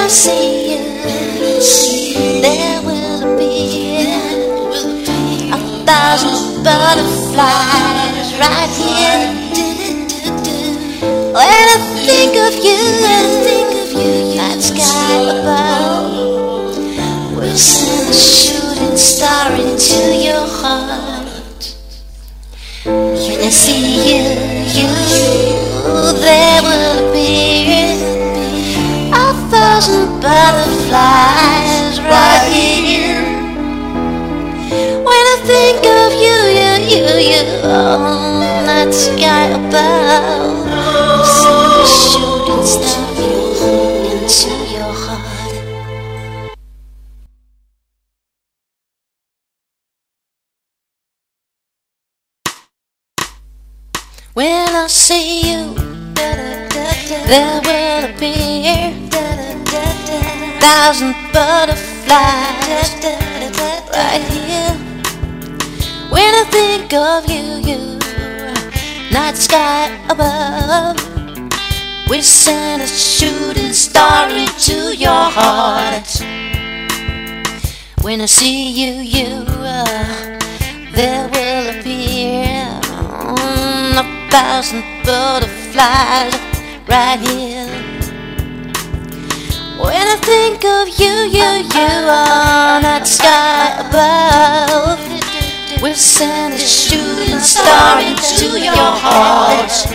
I see you, there will be 1,000 butterflies right here. When I think of you, that sky above will send a shooting star into your heart. When I see you, there will be 1,000 butterflies right here. When I think of you, on that sky above, send a shooting star into your heart. When I see you, there will appear 1,000 butterflies right here. When I think of you, night sky above will send a shooting star into your heart. When I see you, there will appear 1,000 butterflies right here. When I think of you, on that sky above will send a shooting star into your heart.